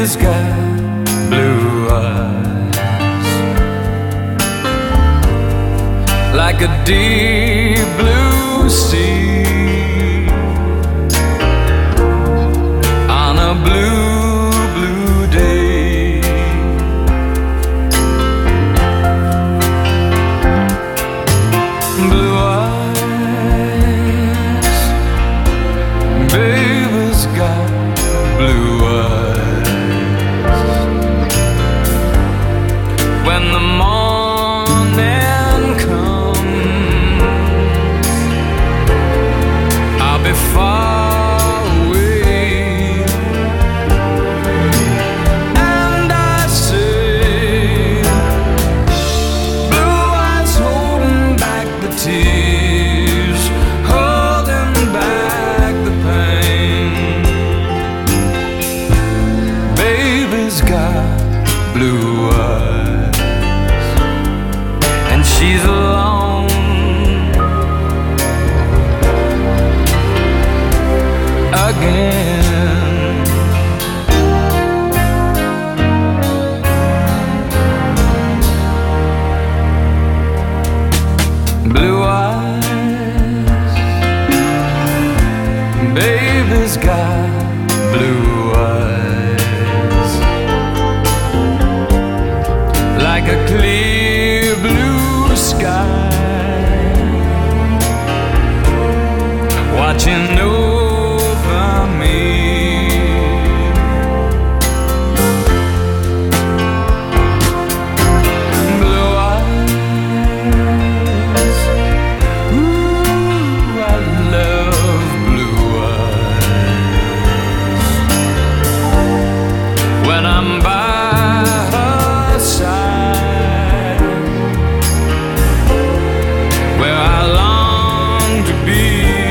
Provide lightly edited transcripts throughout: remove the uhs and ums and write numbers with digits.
Baby's got blue eyes like a deep blue sea on a blue, blue day. Blue eyes, baby's got blue eyes. When the morning comes, I'll be far away, and I say, blue eyes holding back the tears, holding back the pain. Baby's got blue eyes, and she's alone again. Blue eyes, baby's got blue eyes like a clear blue sky watching over me. Blue eyes, ooh, I love blue eyes. When I'm by her side, where I long to be,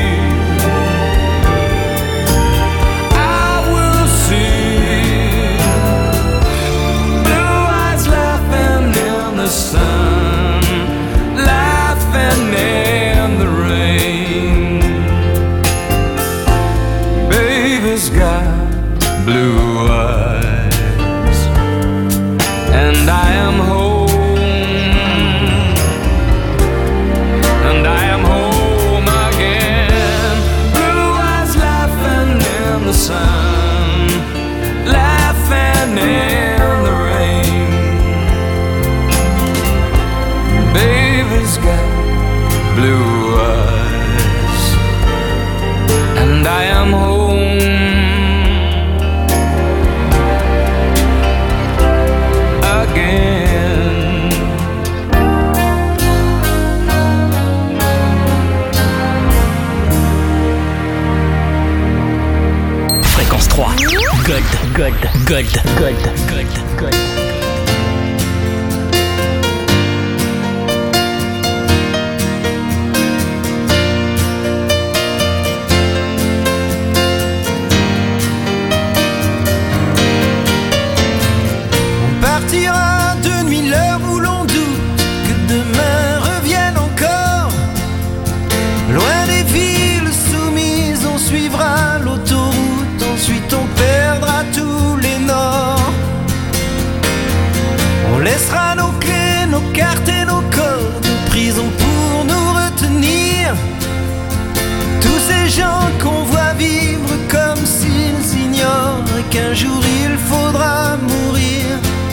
I will see blue eyes laughing in the sun, laughing in the rain. Baby's got blue eyes, and I am home, and I am home again. Blue eyes laughing in the sun, laughing in the rain. Baby's got blue eyes, and I am home again. Fréquence 3. Gold, gold, gold, gold, gold, gold. On partira de nuit l'heure où l'on doute que demain revienne encore. Loin des villes soumises, on suivra l'autoroute, ensuite on perdra tous les nords. On laissera nos clés, nos cartes et nos codes de prison pour nous retenir. Tous ces gens qu'on voit vivre comme s'ils ignorent qu'un jour il faudra mourir,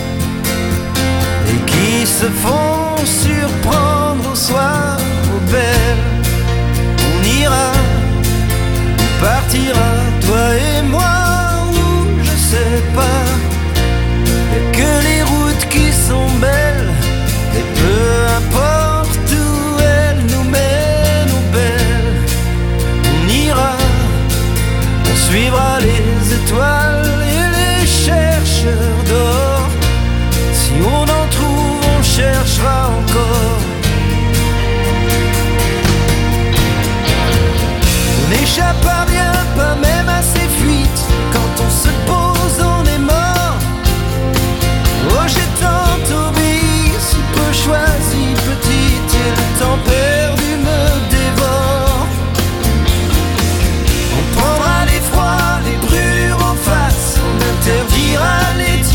et qui se font surprendre au soir aux belles. On ira, on partira, toi et moi, ou je sais pas. Y'a que les routes qui sont belles, et peu importe où elles nous mènent, aux belles. On ira, on suivra les étoiles et les chercheurs d'or. Si on en trouve, on cherchera encore. On n'échappe pas bien, pas même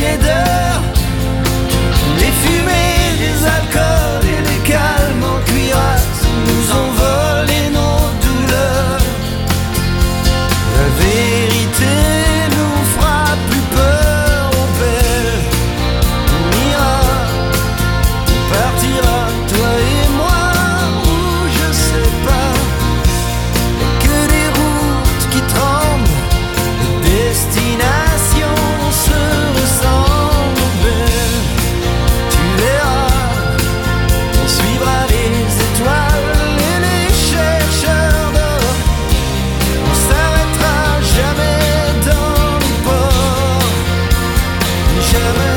tiédeur, les fumées, les alcools et les calmes en cuirasse nous ont volé nos douleurs. La vérité nous fera plus peur, oh belle. On ira, on partira, toi et moi, ou je sais pas. Y'a que des routes qui tremblent, les destinations se ressemblent, oh belle. Tu verras, on suivra les étoiles et les chercheurs d'or. On s'arrêtera jamais dans les ports, jamais.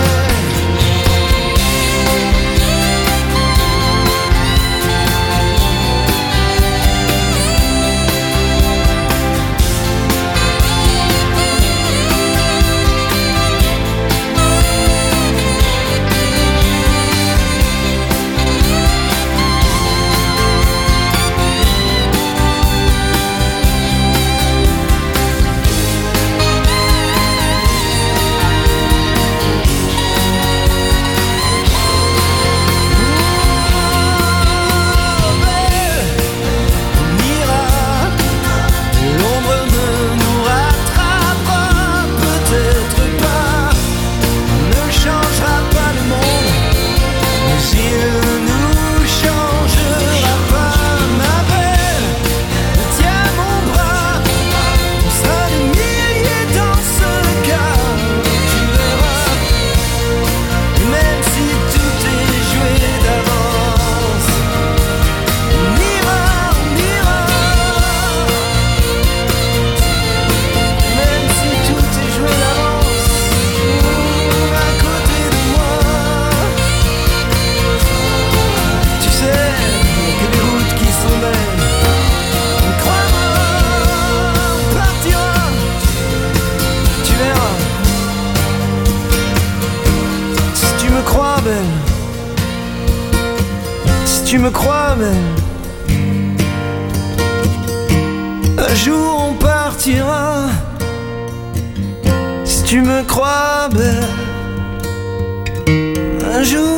Si tu me crois belle, un jour on partira. Si tu me crois belle, un jour.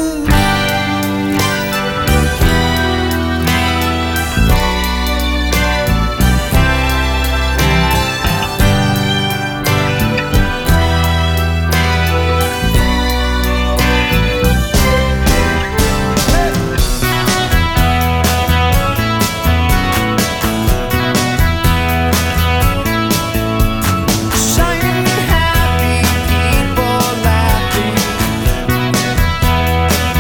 Shining happy people laughing.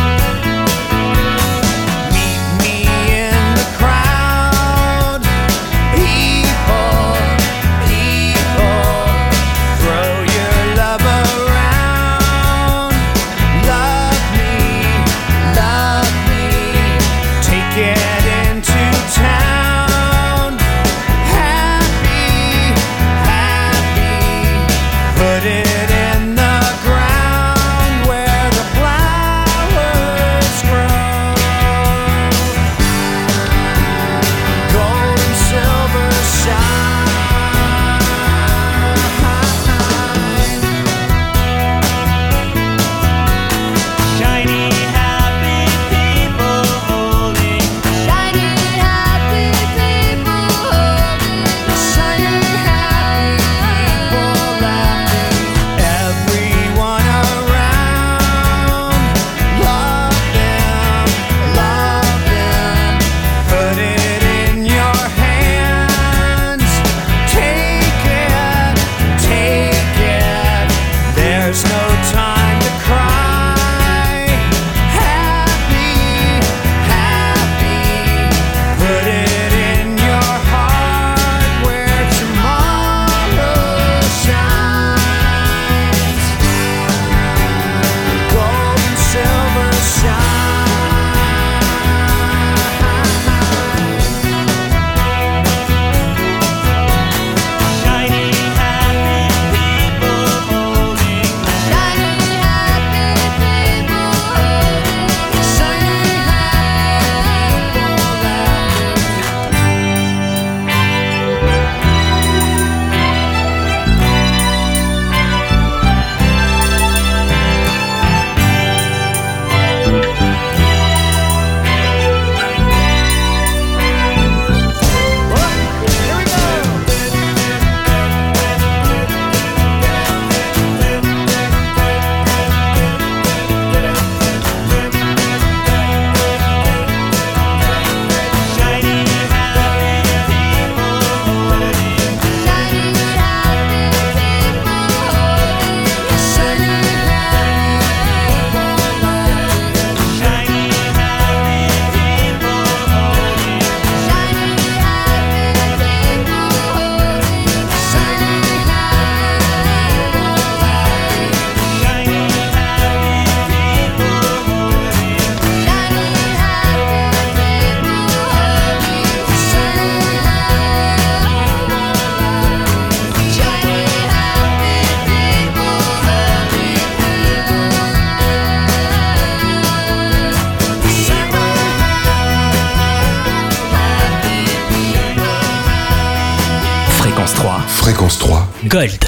Fréquence 3. Gold.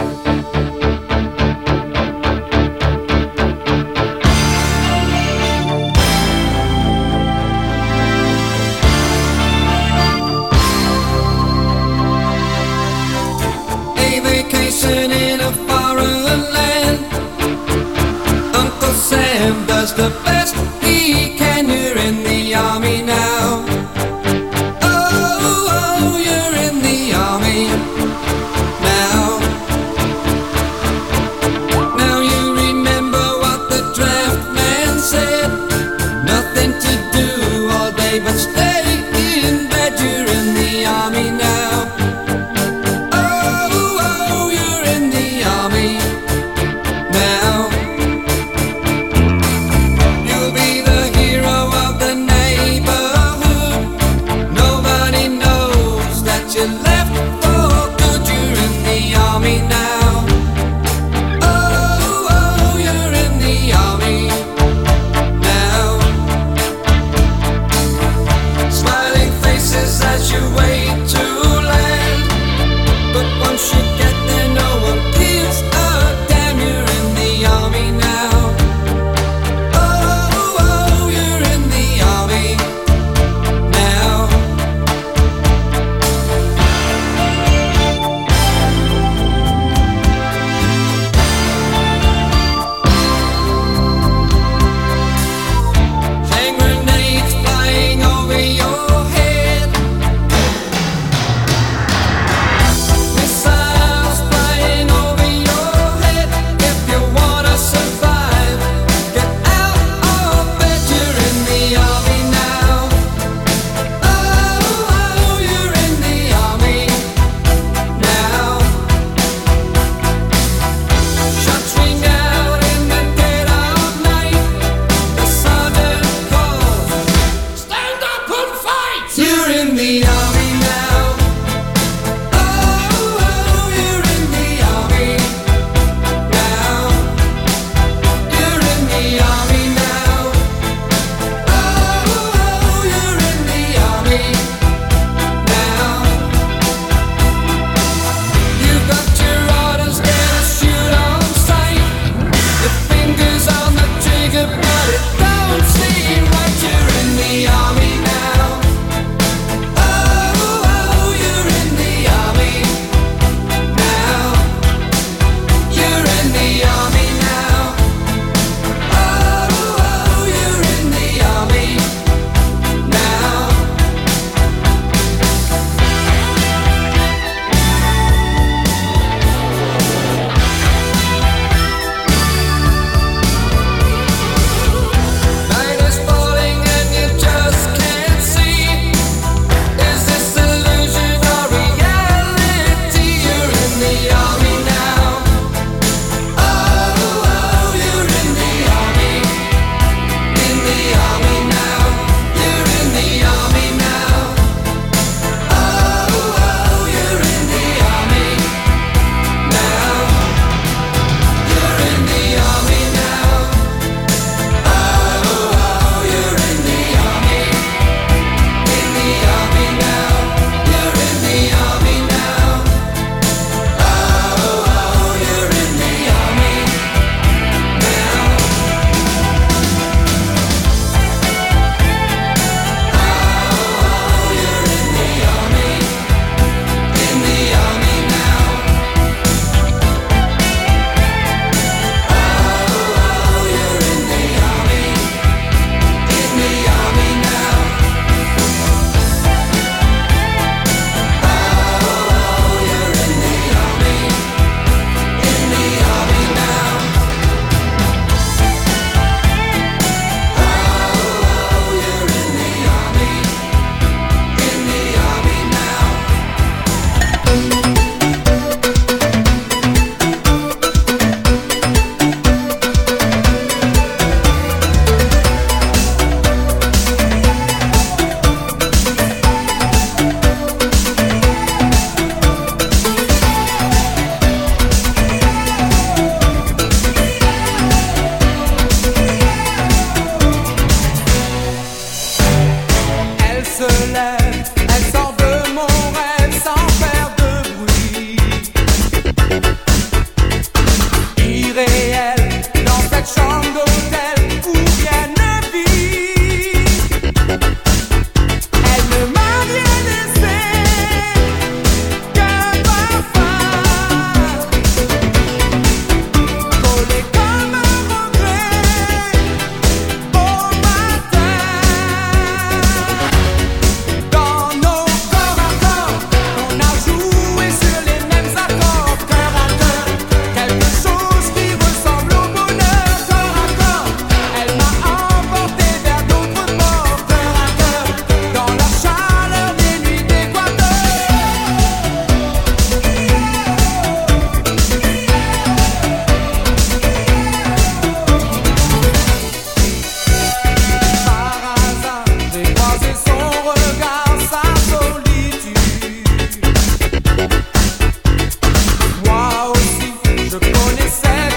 A vacation in a foreign land. Uncle Sam does the best he can. You're in the army now. Oh, you're in the army now.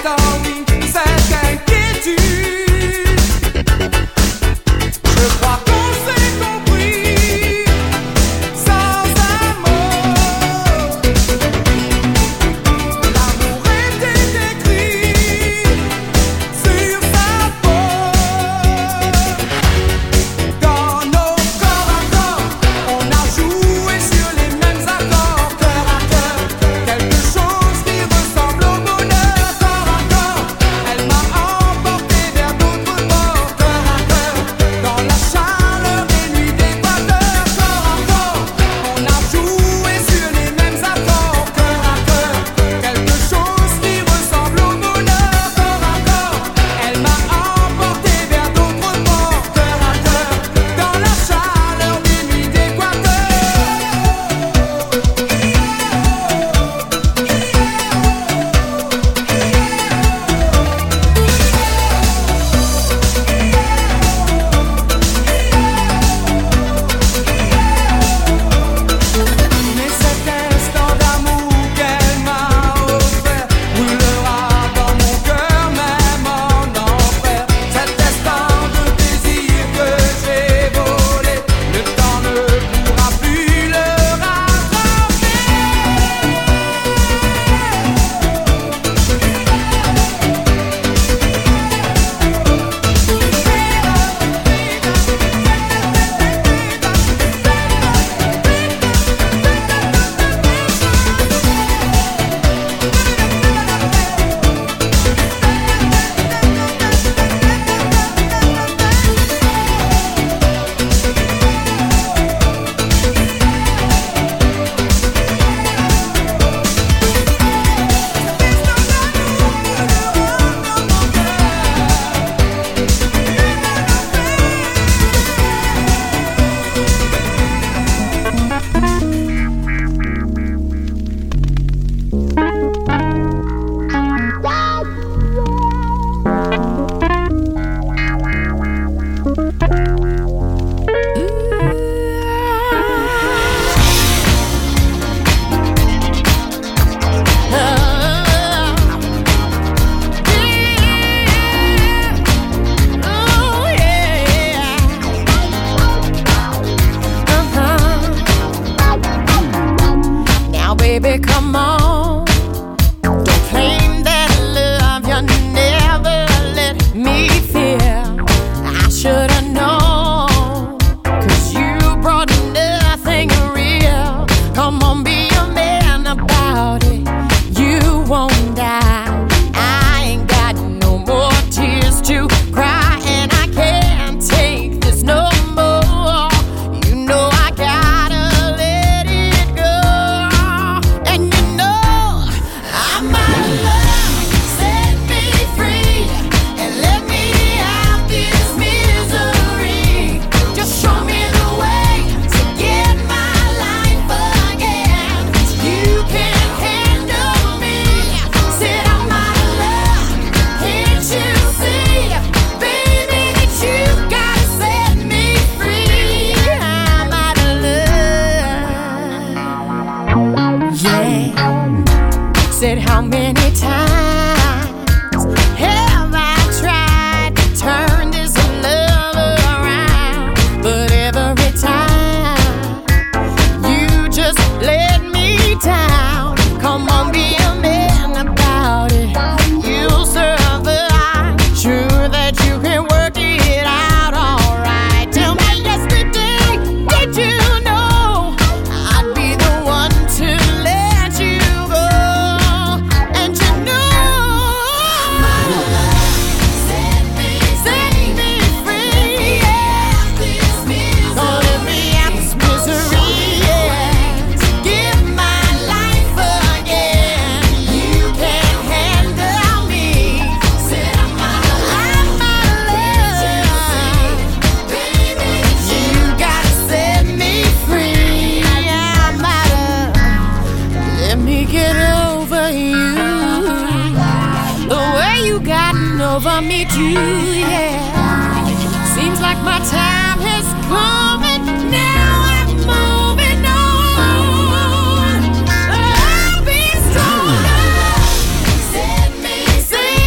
over me too, yeah. Seems like my time has come and now I'm moving on. I'll be stronger. Set me free.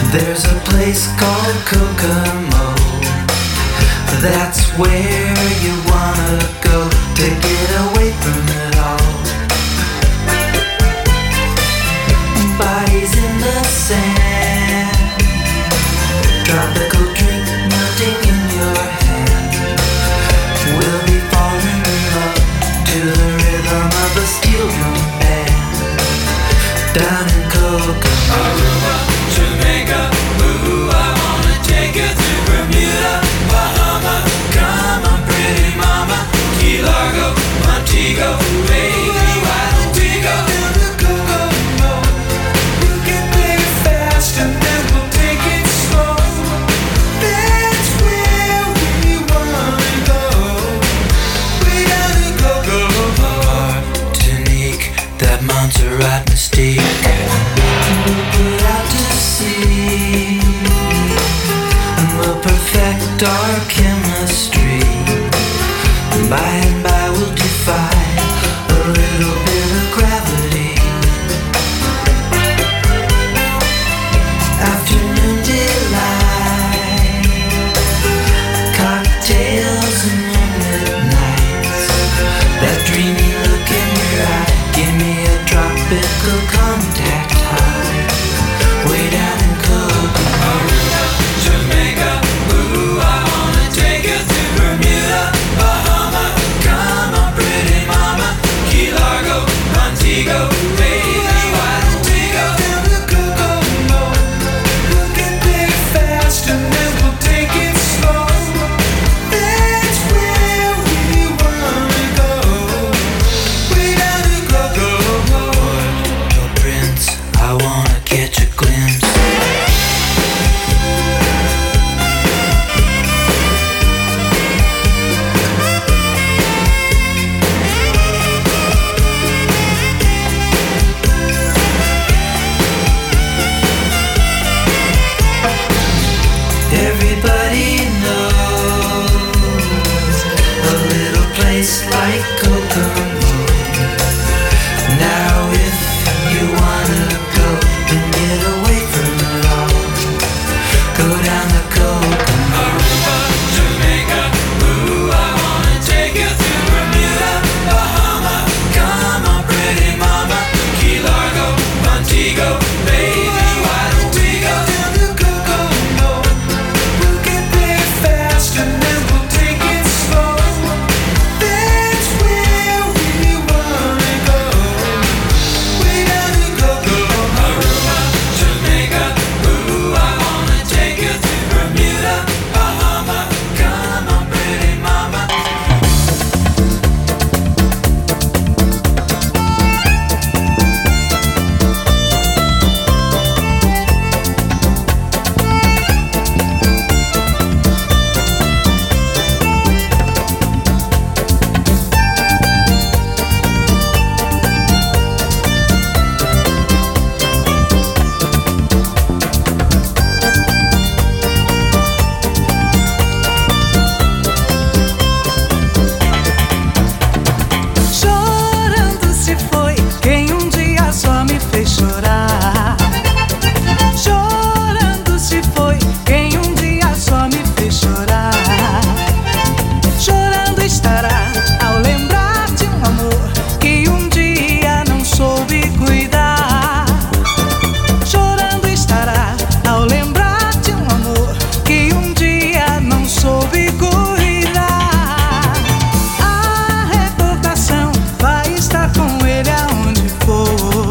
There's a place called Kokomo. That's where you wanna go to get away from it all. Bodies in the sand, tropical drink melting in your hand. We'll be falling in love to the rhythm of a steel drum band. Down in Kokomo, Aruba, Jamaica, ooh, I wanna take you to Bermuda, Bahama, come on pretty mama, Key Largo, Montego, baby, why don't we go down to Kokomo? We'll get there fast and then we'll take it slow. That's where we wanna go, way down to Kokomo. Martinique, that Montserrat mystique. We'll put out to sea, and we'll perfect our chemistry. By and by we'll defy a little bit of gravity. Afternoon delight, cocktails and moonlit nights. That dreamy look in your eye, give me a tropical contact high. Way down in Kokomo, Jamaica, ooh, I wanna take you to Bermuda, Bahama, come on pretty mama, Key Largo, Montego, baby, why don't we go down to Kokomo? We'll get there fast and then we'll take it slow. That's where we wanna go, way down to Kokomo. Port Prince, I wanna catch a glimpse. Everybody knows a little place like Kokomo. Now if you wanna go and get away from it all, go down to Kokomo. Aruba, Jamaica, ooh, I wanna take you to Bermuda, Bahama, come on pretty mama, Key Largo, Montego, baby, why don't we go down to Kokomo? We'll get there fast and then we'll take it slow. That's where we wanna go, way down to Kokomo. Aruba, Jamaica, ooh, I wanna take you to Bermuda, Bahama, come on pretty mama. Chorando se foi quem um dia só me fez chorar. Chorando se foi quem um dia só me fez chorar. Chorando estará ao lembrar de um amor que um dia não soube cuidar. Chorando estará ao lembrar de um amor que um dia não soube cuidar. A recordação vai estar com ele aonde for.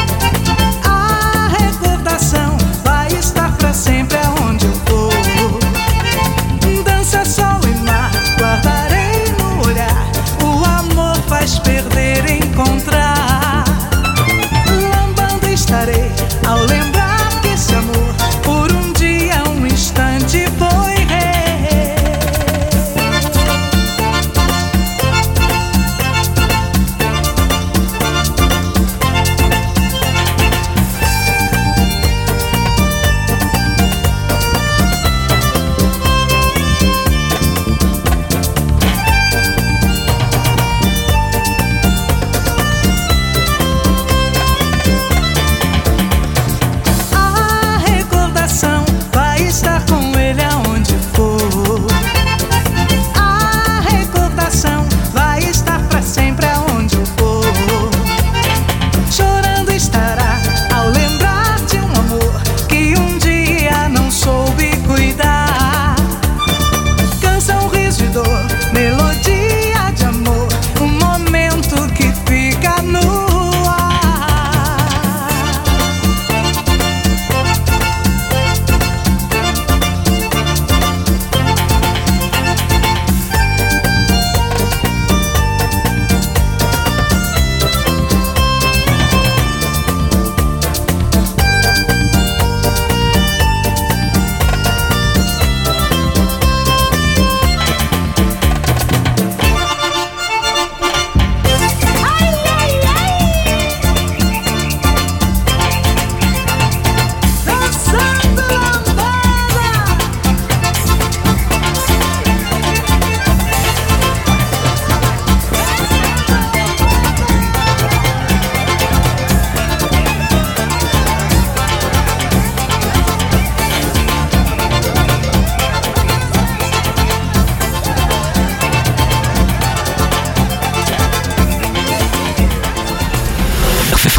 A recordação vai estar pra sempre aonde eu for. Dança, sol e mar, guardarei no olhar. O amor faz perder e encontrar. Lambando estarei ao lembrar que esse amor por um dia, um instante foi rei.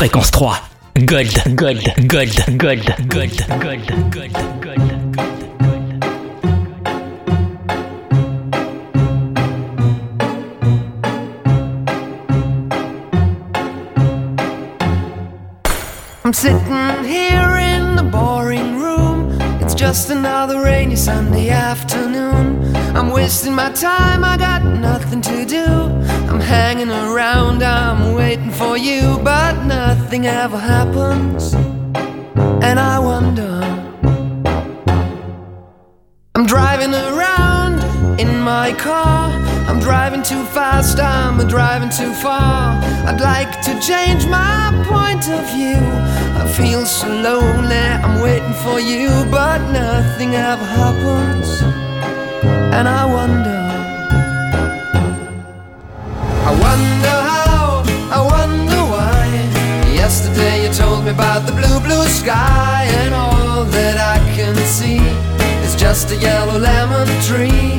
Fréquence 3. Gold, gold, gold, gold, gold, gold, gold, gold. I'm sitting here in the boring room. It's just another rainy Sunday afternoon. I'm wasting my time, I got nothing to do. I'm hanging around, I'm waiting for you, but nothing ever happens. And I wonder, I'm driving around in my car. I'm driving too fast, I'm driving too far. I'd like to change my point of view. I feel so lonely, I'm waiting for you, but nothing ever happens. And I wonder how, I wonder why. Yesterday you told me about the blue, blue sky, and all that I can see is just a yellow lemon tree.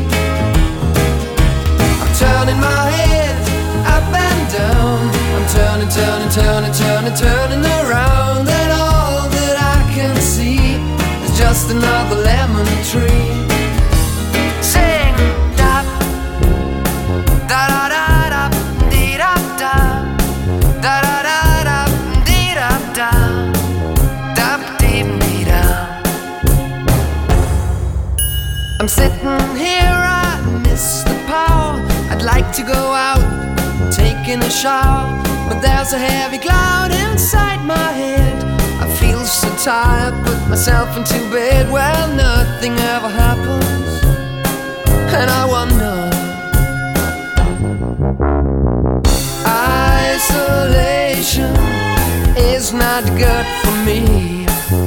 Turning my head up and down. I'm turning, turning, turning, turning, turning around, and all that I can see is just another lemon tree. Sing da da da da da dee da da da da da da dee da da da dee dee da. I'm sitting here, I miss the power. I'd like to go out, taking a shower, but there's a heavy cloud inside my head. I feel so tired, put myself into bed. Well, nothing ever happens, and I wonder. Isolation is not good for me.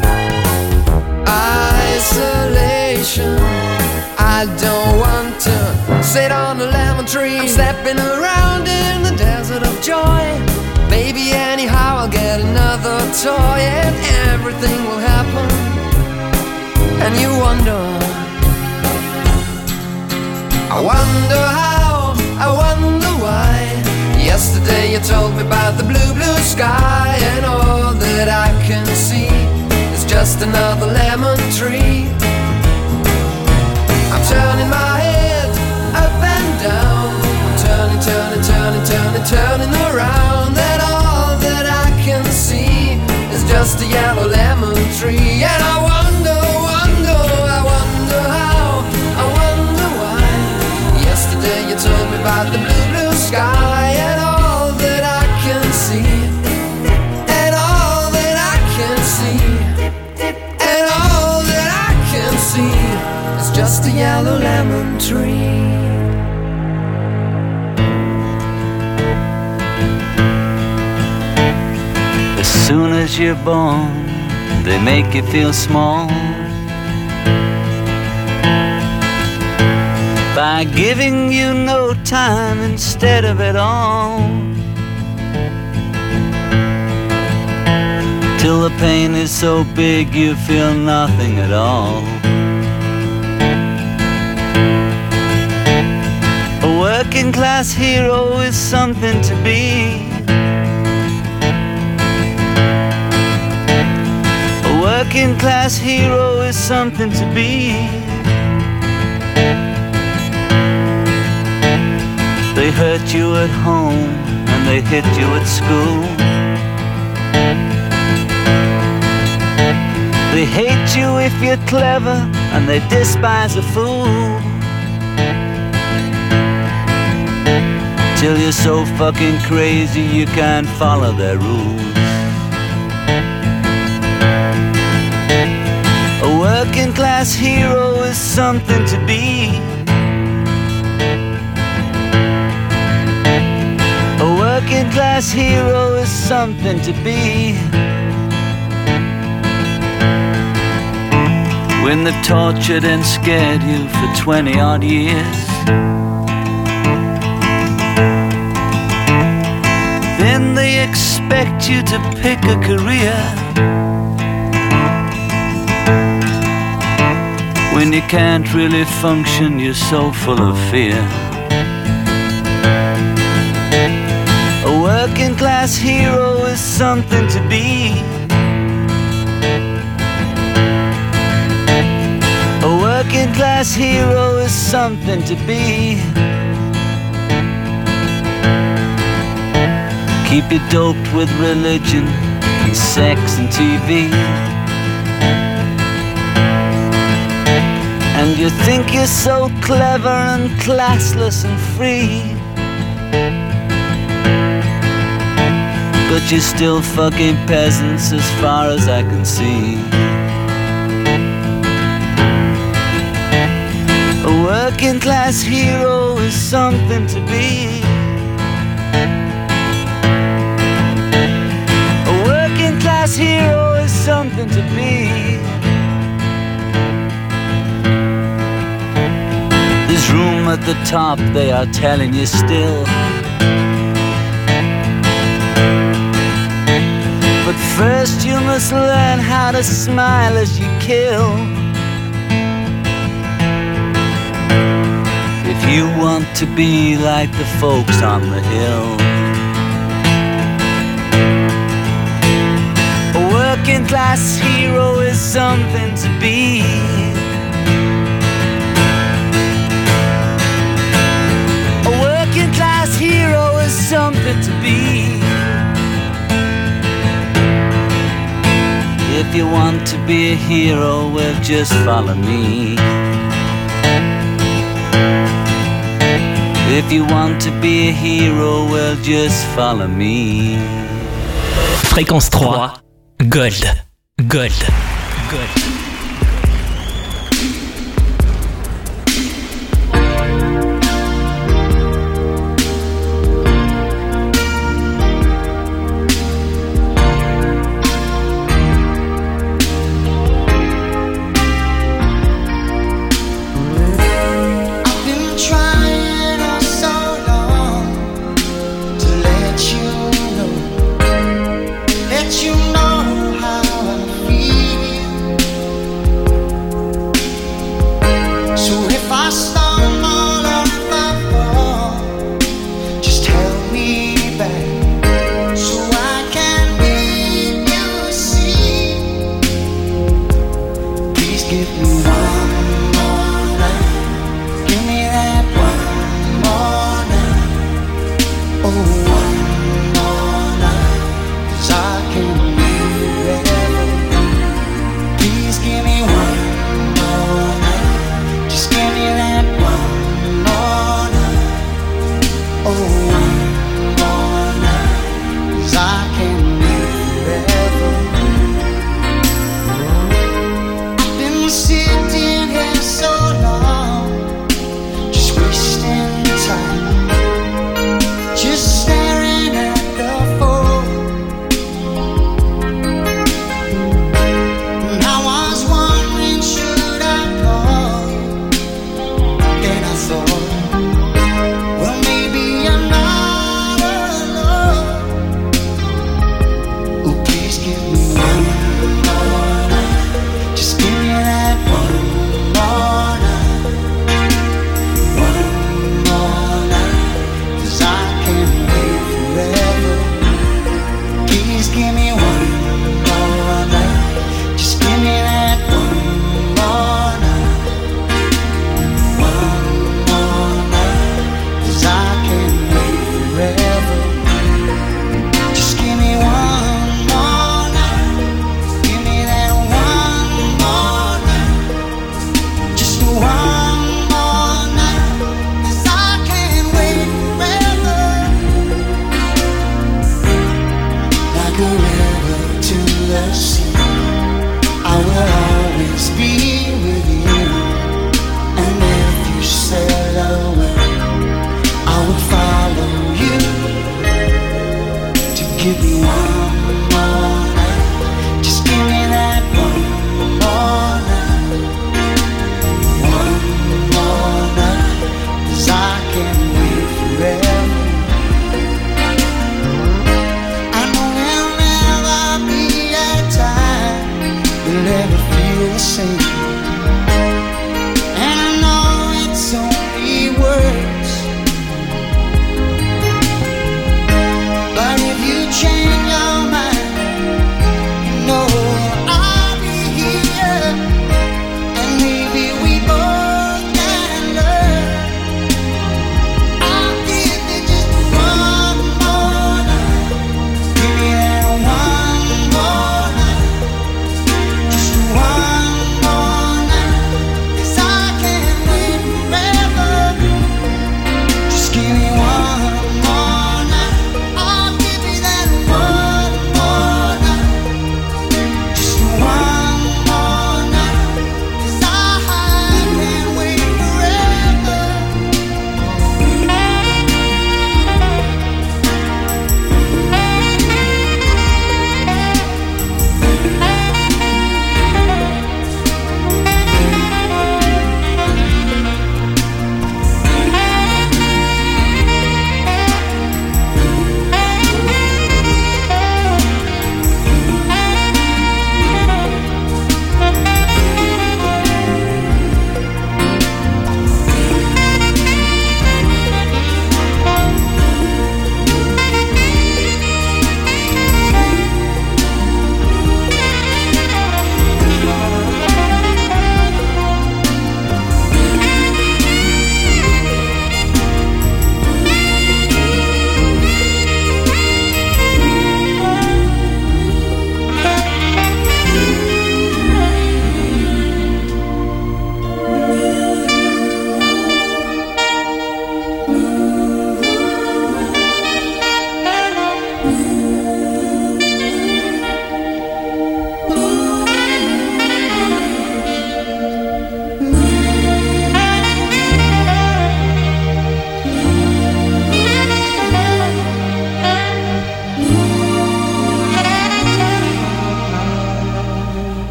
Isolation, I don't want to sit on a lemon tree. I'm stepping around in the desert of joy. Baby, anyhow I'll get another toy, and everything will happen. And you wonder, I wonder how, I wonder why. Yesterday you told me about the blue, blue sky, and all that I can see is just another lemon tree. I'm turning my head up and down. I'm turning, turning, turning, turning, turning around, and all that I can see is just a yellow lemon tree. And I wonder, wonder, I wonder how, I wonder why. Yesterday you told me about the blue, blue sky, and all that I can see, and all that I can see, and all that I can see is just a yellow lemon tree. As soon as you're born, they make you feel small by giving you no time instead of it all, till the pain is so big you feel nothing at all. A working class hero is something to be. A working class hero is something to be. They hurt you at home and they hit you at school. They hate you if you're clever and they despise a fool, till you're so fucking crazy you can't follow their rules. A working class hero is something to be. A working class hero is something to be. When they've tortured and scared you for 20 odd years, then they expect you to pick a career. When you can't really function, you're so full of fear. A working working class hero is something to be. A working class hero is something to be. Keep you doped with religion and sex and TV. And you think you're so clever and classless and free, but you're still fucking peasants as far as I can see. A working class hero is something to be. A working class hero is something to be. There's room at the top, they are telling you still. But first you must learn how to smile as you kill. If you want to be like the folks on the hill. A working class hero is something to be. A working class hero is something to be. If you want to be a hero, well, just follow me. If you want to be a hero, well, just follow me. Fréquence 3, Gold. Gold. Gold. But if you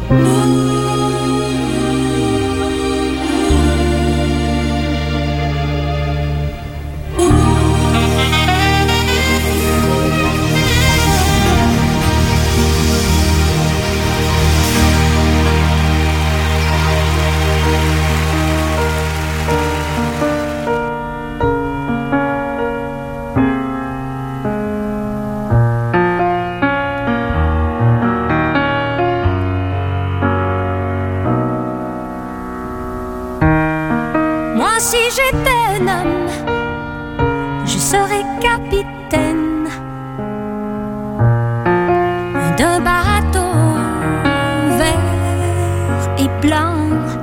Si j'étais un homme, je serais capitaine d'un bateau vert et blanc,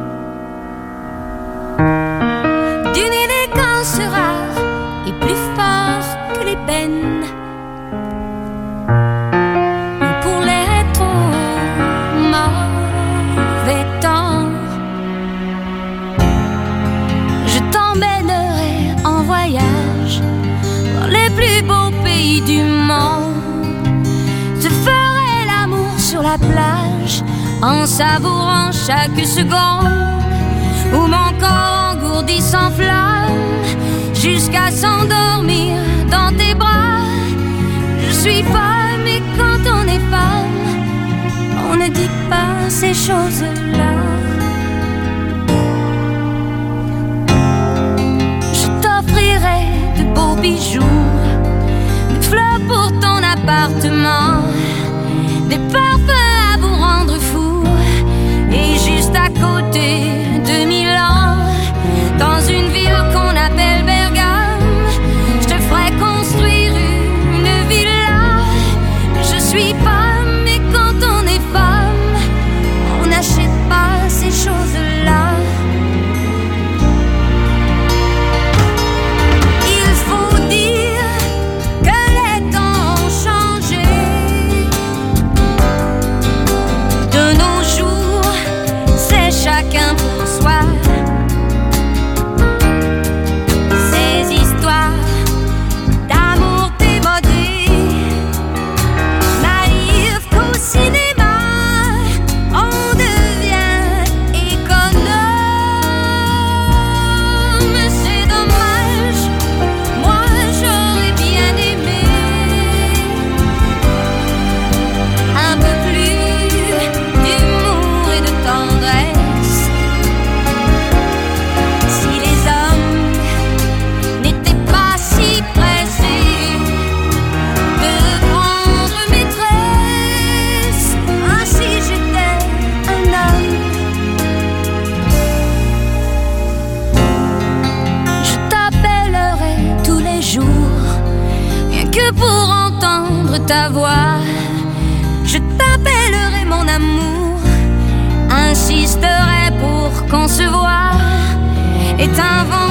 d'une élégance rare et plus fort que l'ébène. Pour les trop mauvais temps, en voyage dans les plus beaux pays du monde. Je ferai l'amour sur la plage en savourant chaque seconde où mon corps engourdi s'enflamme jusqu'à s'endormir dans tes bras. Je suis femme et quand on est femme, on ne dit pas ces choses-là. De beaux bijoux, des fleurs pour ton appartement, des parfums à vous rendre fou. Et juste à côté de Milan, dans une ville qu'on appelle Bergame, je te ferai construire une villa. Je suis femme et quand on est femme, on n'achète pas ces choses-là. Chacun pour soi. Ces histoires d'amour démodé n'arrivent qu'au cinéma. On devient économe. C'est dommage, moi j'aurais bien aimé un peu plus d'humour et de tendresse. Pour entendre ta voix, je t'appellerai mon amour, insisterai pour qu'on se voie et t'invente